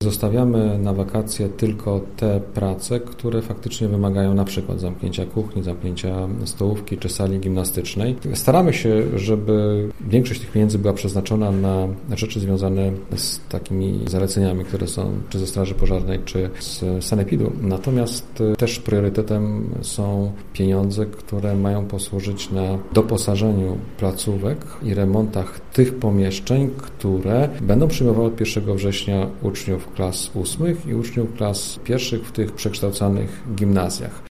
Zostawiamy na wakacje tylko te prace, które faktycznie wymagają na przykład zamknięcia kuchni, zamknięcia stołówki czy sali gimnastycznej. Staramy się, żeby większość tych pieniędzy była przeznaczona na rzeczy związane z takimi zaleceniami, które są czy ze Straży Pożarnej, czy z sanepidu. Natomiast też priorytetem są pieniądze, które mają posłużyć na doposażeniu placówek i remontach tych pomieszczeń, które będą przyjmowały od 1 września uczniów klas 8 i uczniów klas 1 w tych przekształcanych gimnazjach.